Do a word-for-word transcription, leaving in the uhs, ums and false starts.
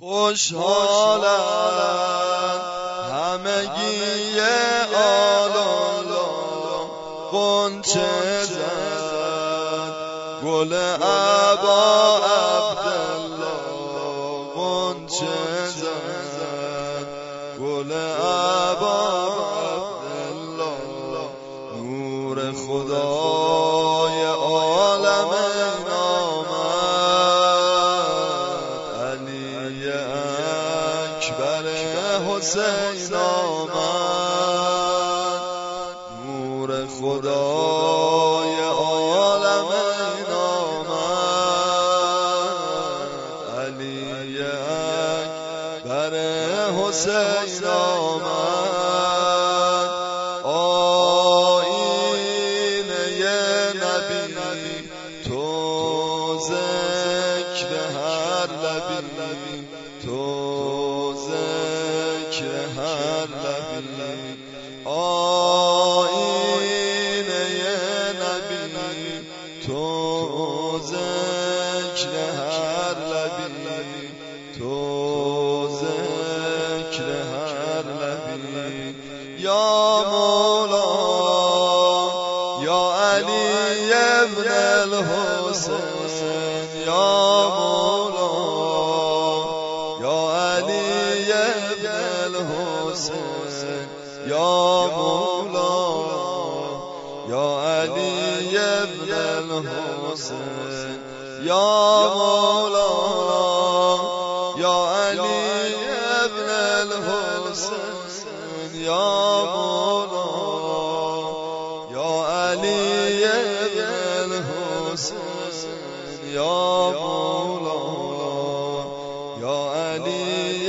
خوشحالم همگی آلالا غنچه زد گل ابا عبدالله غنچه زد گل ابا عبدالله نور خدای عالم حسین آمد نور خدای عالم آمد علی اکبر حسین آمد آیینه نبی تو ذکر هر لبی تو هر لبی آیینه نبی تو ذکر هر لبی تو ذکر هر لبی یا مولا یا علی ابن الحسین یا مولا یا علی ابن الحسین یا مولا یا علی ابن الحسین یا مولا یا علی ابن الحسین یا مولا یا علی ابن الحسین یا مولا یا علی